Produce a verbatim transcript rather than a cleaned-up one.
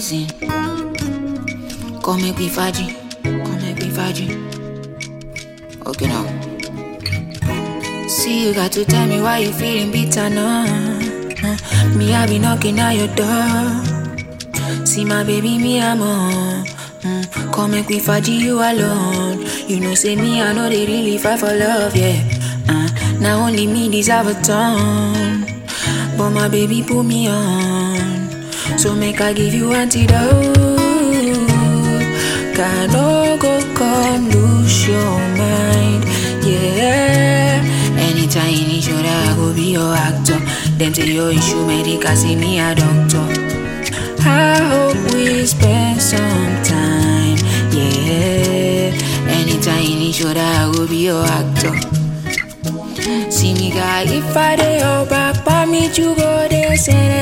reason. Come make me faji, come make me faji. Okay now. See, you got to tell me why you feeling bitter now. Uh, me, I be knocking at your door. See my baby, me, I'm on. Mm, come make me faji you alone. You know, say me, I know they really fight for love, yeah. Uh, now only me deserve a ton. But my baby put me on. So make I give you antidote. Can no go come lose your mind, yeah. Anytime you need shoulder, I go be your actor. Them say your issue medical, see me a doctor. I hope we spend some time, yeah. Anytime you need shoulder, I go be your actor. See me guy, if I dey your back, pa me you go there, say